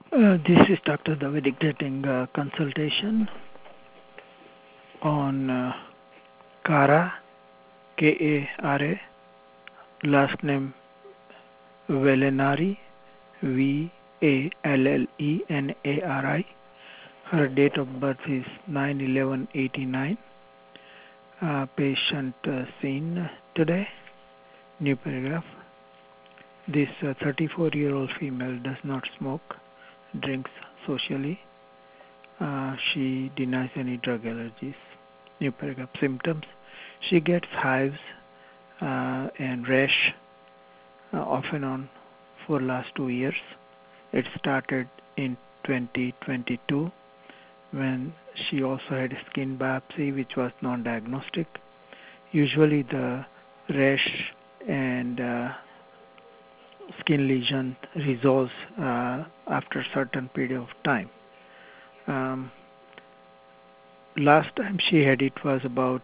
This is Dr. David getting consultation on Kara, K-A-R-A, last name Vallenari, V-A-L-L-E-N-A-R-I. Her date of birth is 9/11/89. Patient seen today. New paragraph. This 34-year-old female does not smoke, drinks socially. She denies any drug allergies. New paragraph. Symptoms. She gets hives and rash off and on for last 2 years. It started in 2022 when she also had a skin biopsy which was non-diagnostic. Usually the rash and skin lesion resolves after a certain period of time. Last time she had it was about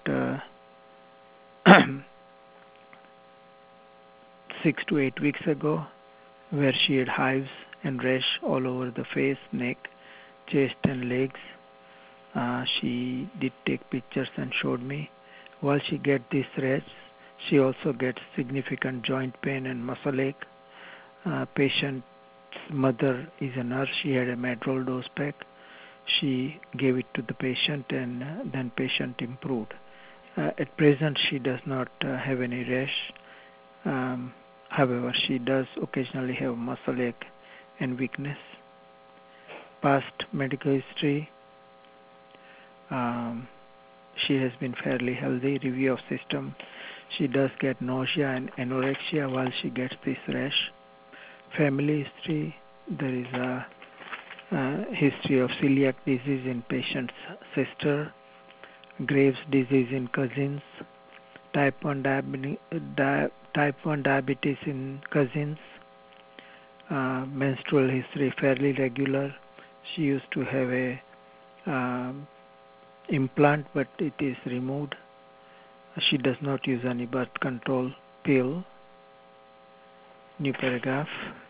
6 to 8 weeks ago, where she had hives and rash all over the face, neck, chest and legs. She did take pictures and showed me. While she gets this rash, she also gets significant joint pain and muscle ache. Patient's mother is a nurse. She had a Madrol dose pack. She gave it to the patient and then patient improved. At present she does not have any rash. However, she does occasionally have muscle ache and weakness. Past medical history, she has been fairly healthy. Review of system, she does get nausea and anorexia while she gets this rash. Family history, there is a history of celiac disease in patient's sister, Graves' disease in cousins, type 1 diabetes in cousins, menstrual history fairly regular. She used to have a implant, but it is removed. She does not use any birth control pill. New paragraph.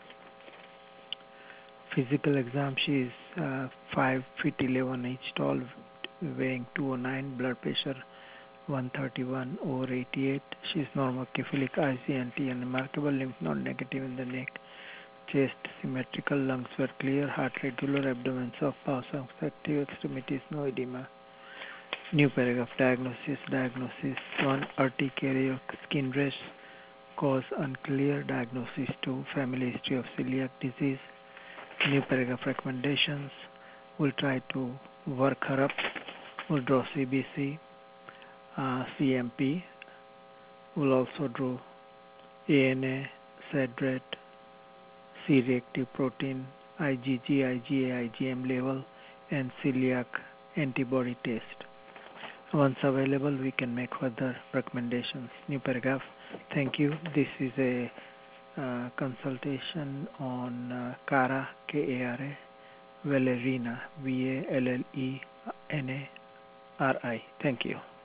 Physical exam, she is 5 feet 11 inch tall, weighing 209, blood pressure 131 over 88. She is normal cephalic ICNT and remarkable lymph node negative in the neck. Chest symmetrical, lungs were clear, heart regular, abdomen soft, pulse active, extremities no edema. New paragraph. Diagnosis 1. Urticaria skin rash, cause unclear. Diagnosis 2. Family history of celiac disease. New paragraph. Recommendations. We'll try to work her up. We'll draw CBC, CMP. We'll also draw ANA, SADRET, C-reactive protein, IgG, IgA, IgM level, and celiac antibody test. Once available, we can make further recommendations. New paragraph. Thank you. This is a consultation on Kara, K-A-R-A, Vallerina, V-A-L-L-E-N-A-R-I. Thank you.